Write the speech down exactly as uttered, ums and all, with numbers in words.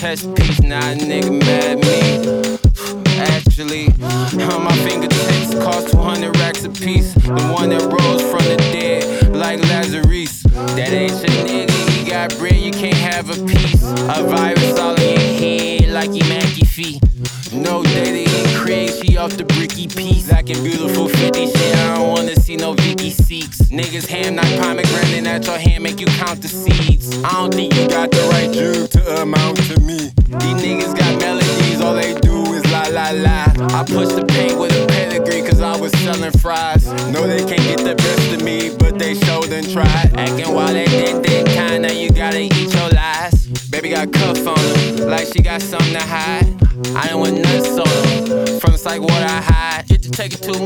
chess piece, nah, nigga mad at me. Actually, on my fingertips cost two hundred racks a piece. The one that rose from the dead, like Lazarus. That ain't your nigga, he got bread, you can't have a piece. A virus all in your head, like he McAfee. No dating in Craig, she off the bricky piece. Lacking beautiful fifty shit, I don't wanna see no Vicky Seeks. Niggas ham like pomegranate at your hand, make you count the seeds. I don't think you got the right juke to amount to me. These niggas got melodies, all they do is la la la. I push the paint with a pedigree cause I was selling fries. No, they can't get the best of me, but they showed and tried. Acting while they did that kinda, you gotta eat your lies. Baby got cuff on her, like she got something to hide. I ain't want nuts on her, from the psych water I hide. Get to take it too